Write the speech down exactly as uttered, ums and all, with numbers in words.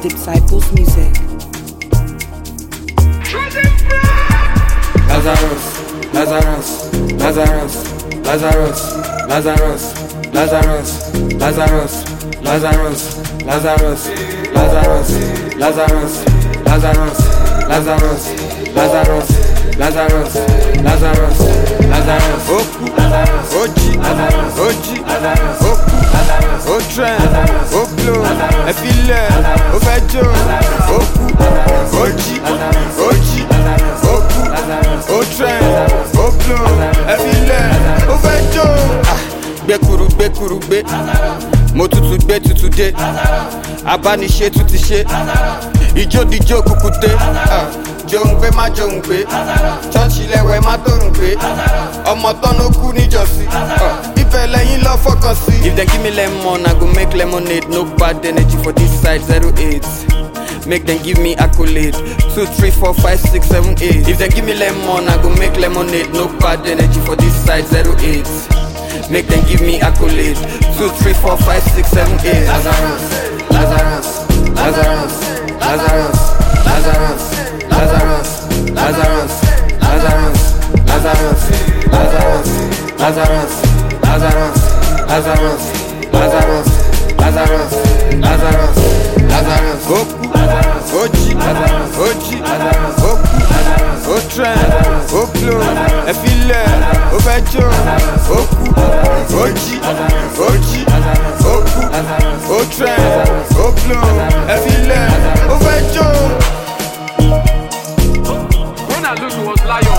Disciples Music. Lazarus, Lazarus, Lazarus, Lazarus, Lazarus, Lazarus, Lazarus, Lazarus, Lazarus, Lazarus, Lazarus, Lazarus, Lazarus, Lazarus, Lazarus, Lazarus, Lazarus, Oku, Oji, Oji, Oku, Otren, Oklo, Efile, Ofejo, Oku, Oji, Oji, Oku, Otren, Oklo, Efile, Ofejo. Gbekuru gbekuru gbe, mo tutu gbe tutu de, abániṣe tún ti ṣe, ijó dijó kúkúté. Jongbe ma jongbe, church ilẹ̀wẹ̀ ma torun pe, ọmọ tọ́nu kú níjọ́sí, ìfẹ́ lẹ́yìn lọ fọkàn sí. If they give me lemon, I go make lemonade. No bad energy for this side, zero eight. Make them give me accolade. Two, three, four, five, six, seven, eight. If they give me lemon, I go make lemonade. No bad energy for this side, zero eight. Make them give me accolade. Two, three, four, five, six, seven, eight. Lazarus, Lazarus, Lazarus, Lazarus, Lazarus. Lazarus, Lazarus, Lazarus, Lazarus, Lazarus, Lazarus, Lazarus, Lazarus, Lazarus, Lazarus, Lazarus, Lazarus, Oku, Oji, Oji, Oku, Otren, Oklo, Efile, Ofejo, Oku, Oji, Oji, Oku, Otren, Oklo, Efile, Ofejo. Lulu was lion.